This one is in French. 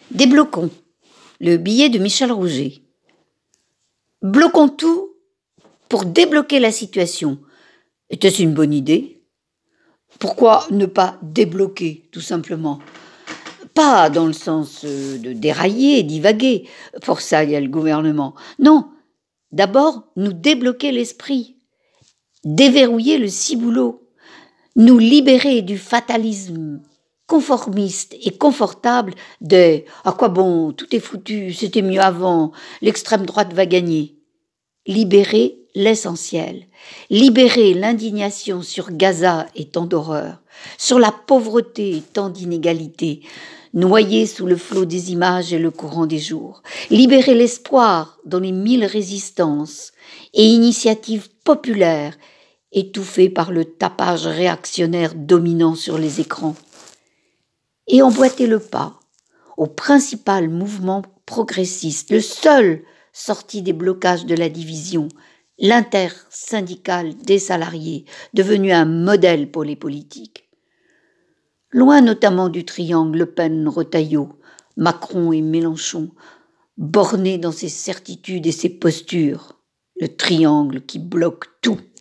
Débloquons. Le billet de Michel Rouget. Bloquons tout pour débloquer la situation. Était-ce une bonne idée? Pourquoi ne pas débloquer, tout simplement? Pas dans le sens de dérailler, divaguer. Pour ça, il y a le gouvernement. Non, d'abord, nous débloquer l'esprit, déverrouiller le ciboulot, nous libérer du fatalisme conformiste et confortable de « à quoi bon, tout est foutu, c'était mieux avant, l'extrême droite va gagner ». Libérer l'essentiel, libérer l'indignation sur Gaza et tant d'horreurs, sur la pauvreté et tant d'inégalités, noyés sous le flot des images et le courant des jours, libérer l'espoir dans les 1000 résistances et initiatives populaires étouffées par le tapage réactionnaire dominant sur les écrans, et emboîter le pas au principal mouvement progressiste, le seul sorti des blocages de la division, l'intersyndicale des salariés, devenu un modèle pour les politiques. Loin notamment du triangle Le Pen-Retailleau, Macron et Mélenchon, borné dans ses certitudes et ses postures, le triangle qui bloque tout.